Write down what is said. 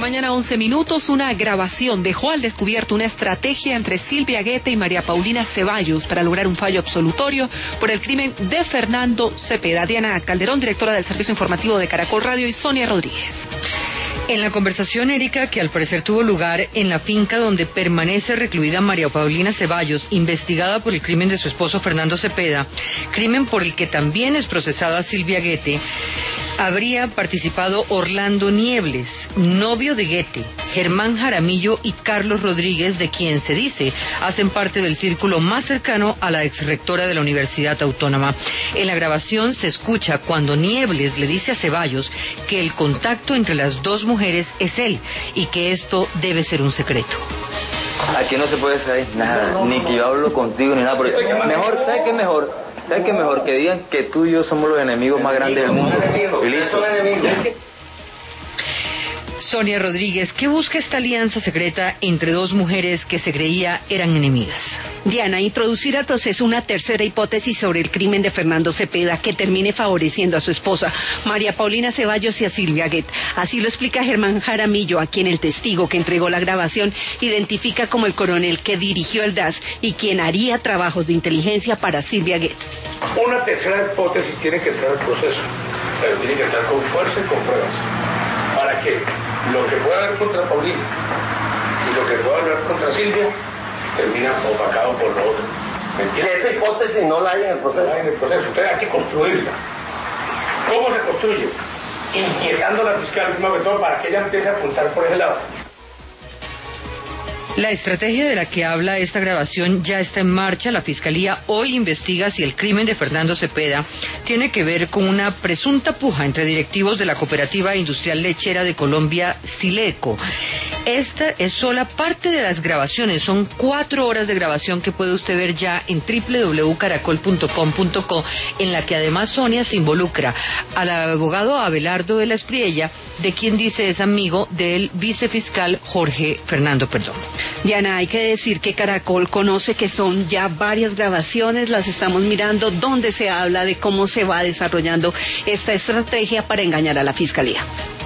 mañana, 11 minutos. Una grabación dejó al descubierto una estrategia entre Silvia Guete y María Paulina Ceballos para lograr un fallo absolutorio por el crimen de Fernando Cepeda. Diana Calderón, directora del Servicio Informativo de Caracol Radio, y Sonia Rodríguez. En la conversación, Erika, que al parecer tuvo lugar en la finca donde permanece recluida María Paulina Ceballos, investigada por el crimen de su esposo Fernando Cepeda, crimen por el que también es procesada Silvia Guete, habría participado Orlando Niebles, novio de Guete, Germán Jaramillo y Carlos Rodríguez, de quien se dice hacen parte del círculo más cercano a la exrectora de la Universidad Autónoma. En la grabación se escucha cuando Niebles le dice a Ceballos que el contacto entre las dos mujeres es él y que esto debe ser un secreto. Aquí no se puede saber nada, ni que yo hablo contigo ni nada. Mejor, ¿sabes qué es mejor? ¿Sabes qué es mejor? Que digan que tú y yo somos los enemigos más grandes del mundo. Y listo. Sonia Rodríguez, ¿qué busca esta alianza secreta entre dos mujeres que se creía eran enemigas? Diana, introducir al proceso una tercera hipótesis sobre el crimen de Fernando Cepeda que termine favoreciendo a su esposa, María Paulina Ceballos, y a Silvia Guete. Así lo explica Germán Jaramillo, a quien el testigo que entregó la grabación identifica como el coronel que dirigió el DAS y quien haría trabajos de inteligencia para Silvia Guete. Una tercera hipótesis tiene que entrar al proceso, pero tiene que entrar con fuerza y con pruebas, para que lo que pueda haber contra Paulina y lo que pueda haber contra Silvia termina opacado por lo otro. ¿Me entiendes? Esa hipótesis no la hay en el proceso. No la hay en el proceso. Usted hay que construirla. ¿Cómo se construye? Inquietando a la fiscal, sobre todo, para que ella empiece a apuntar por ese lado. La estrategia de la que habla esta grabación ya está en marcha. La Fiscalía hoy investiga si el crimen de Fernando Cepeda tiene que ver con una presunta puja entre directivos de la Cooperativa Industrial Lechera de Colombia, Sileco. Esta es sola parte de las grabaciones. Son 4 horas de grabación que puede usted ver ya en www.caracol.com.co, en la que además Sonia se involucra al abogado Abelardo de la Espriella, de quien dice es amigo del vicefiscal Jorge Fernando Perdomo. Diana, hay que decir que Caracol conoce que son ya varias grabaciones, las estamos mirando, donde se habla de cómo se va desarrollando esta estrategia para engañar a la Fiscalía.